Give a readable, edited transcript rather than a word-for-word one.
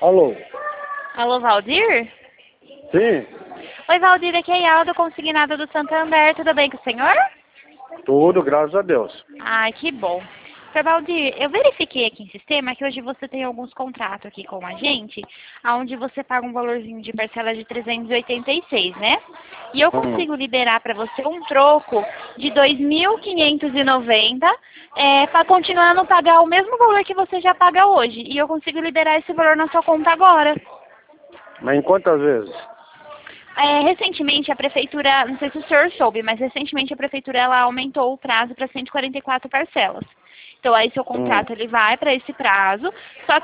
Alô? Alô, Valdir? Sim? Oi, Valdir, aqui é a Alda, consignada do Santander. Tudo bem com o senhor? Tudo, graças a Deus. Ai, que bom. Sr. Valdir, eu verifiquei aqui em sistema que hoje você tem alguns contratos aqui com a gente, onde você paga um valorzinho de parcela de 386, né? E eu Hum. consigo liberar para você um troco de 2.590 para continuar a não pagar o mesmo valor que você já paga hoje. E eu consigo liberar esse valor na sua conta agora. Mas em quantas vezes? Recentemente a prefeitura, não sei se o senhor soube, mas recentemente a prefeitura ela aumentou o prazo para 144 parcelas. Então aí seu Hum. contrato ele vai para esse prazo, só que